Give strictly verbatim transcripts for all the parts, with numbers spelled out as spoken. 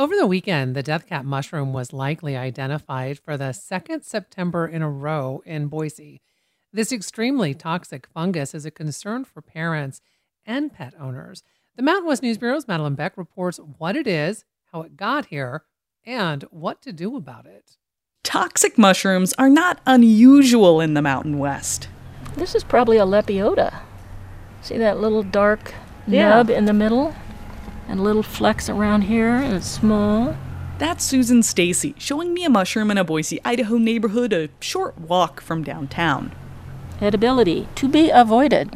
Over the weekend, the death cap mushroom was likely identified for the second September in a row in Boise. This extremely toxic fungus is a concern for parents and pet owners. The Mountain West News Bureau's Madeline Beck reports what it is, how it got here, and what to do about it. Toxic mushrooms are not unusual in the Mountain West. This is probably a lepiota. See that little dark Yeah. nub in the middle? And little flecks around here, and it's small. That's Susan Stacy showing me a mushroom in a Boise, Idaho neighborhood a short walk from downtown. Edibility to be avoided.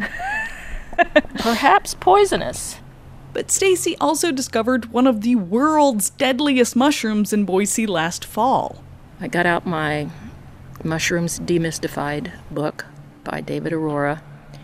Perhaps poisonous. But Stacy also discovered one of the world's deadliest mushrooms in Boise last fall. I got out my Mushrooms Demystified book by David Aurora,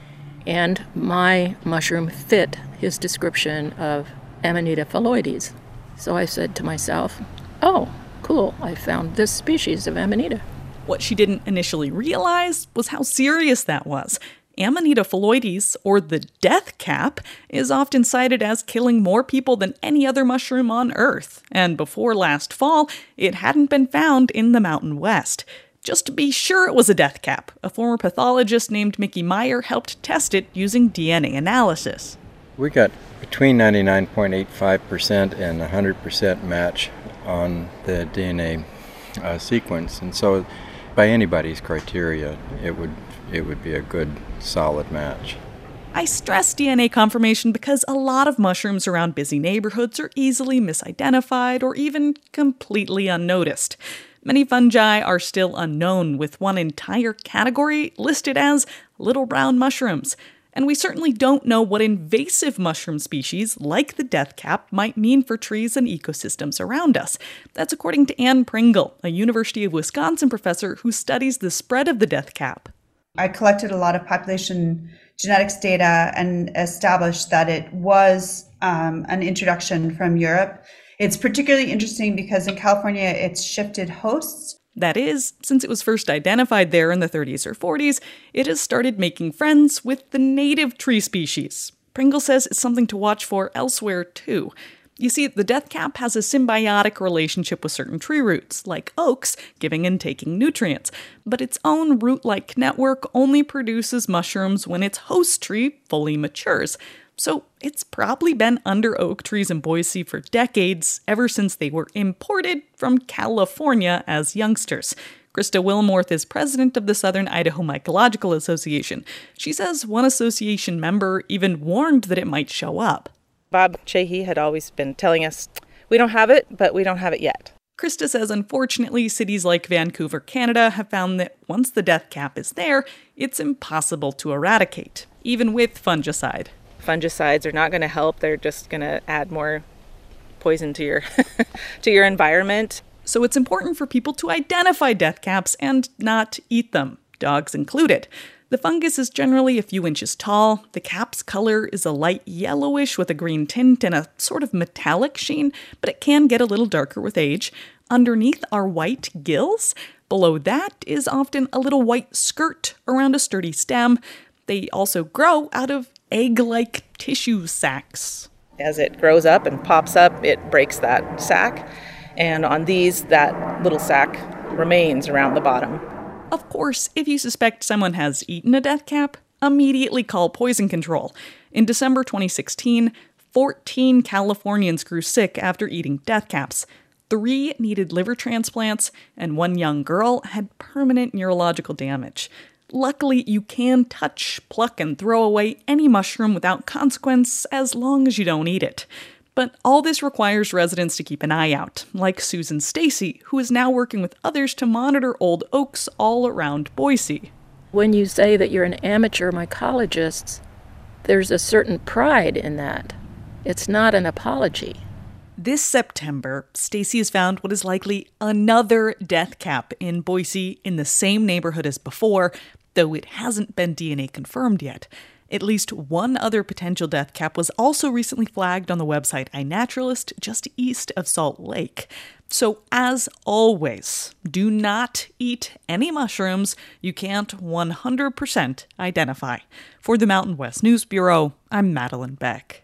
and my mushroom fit his description of Amanita phalloides. So I said to myself, oh, cool, I found this species of Amanita. What she didn't initially realize was how serious that was. Amanita phalloides, or the death cap, is often cited as killing more people than any other mushroom on Earth. And before last fall, it hadn't been found in the Mountain West. Just to be sure it was a death cap, a former pathologist named Mickey Meyer helped test it using D N A analysis. We got between ninety-nine point eight five percent and one hundred percent match on the D N A uh, sequence. And so by anybody's criteria, it would it would be a good, solid match. I stress D N A confirmation because a lot of mushrooms around busy neighborhoods are easily misidentified or even completely unnoticed. Many fungi are still unknown, with one entire category listed as little brown mushrooms. And we certainly don't know what invasive mushroom species, like the death cap, might mean for trees and ecosystems around us. That's according to Anne Pringle, a University of Wisconsin professor who studies the spread of the death cap. I collected a lot of population genetics data and established that it was um, an introduction from Europe. It's particularly interesting because in California, it's shifted hosts. That is, since it was first identified there in the thirties or forties, it has started making friends with the native tree species. Pringle says it's something to watch for elsewhere, too. You see, the death cap has a symbiotic relationship with certain tree roots, like oaks, giving and taking nutrients. But its own root-like network only produces mushrooms when its host tree fully matures. So it's probably been under oak trees in Boise for decades, ever since they were imported from California as youngsters. Krista Wilmorth is president of the Southern Idaho Mycological Association. She says one association member even warned that it might show up. Bob Chahy had always been telling us, we don't have it, but we don't have it yet. Krista says unfortunately cities like Vancouver, Canada have found that once the death cap is there, it's impossible to eradicate, even with fungicide. Fungicides are not going to help. They're just going to add more poison to your to your environment. So it's important for people to identify death caps and not eat them, dogs included. The fungus is generally a few inches tall. The cap's color is a light yellowish with a green tint and a sort of metallic sheen, but it can get a little darker with age. Underneath are white gills. Below that is often a little white skirt around a sturdy stem. They also grow out of egg-like tissue sacs. As it grows up and pops up, it breaks that sac. And on these, that little sac remains around the bottom. Of course, if you suspect someone has eaten a death cap, immediately call poison control. In December twenty sixteen, fourteen Californians grew sick after eating death caps. Three needed liver transplants, and one young girl had permanent neurological damage. Luckily, you can touch, pluck, and throw away any mushroom without consequence as long as you don't eat it. But all this requires residents to keep an eye out, like Susan Stacy, who is now working with others to monitor old oaks all around Boise. When you say that you're an amateur mycologist, there's a certain pride in that. It's not an apology. This September, Stacy has found what is likely another death cap in Boise in the same neighborhood as before, though it hasn't been D N A confirmed yet. At least one other potential death cap was also recently flagged on the website iNaturalist just east of Salt Lake. So as always, do not eat any mushrooms you can't one hundred percent identify. For the Mountain West News Bureau, I'm Madeline Beck.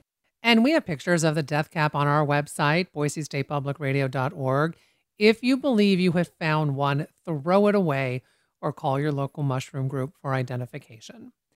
And we have pictures of the death cap on our website, boise state public radio dot org. If you believe you have found one, throw it away or call your local mushroom group for identification.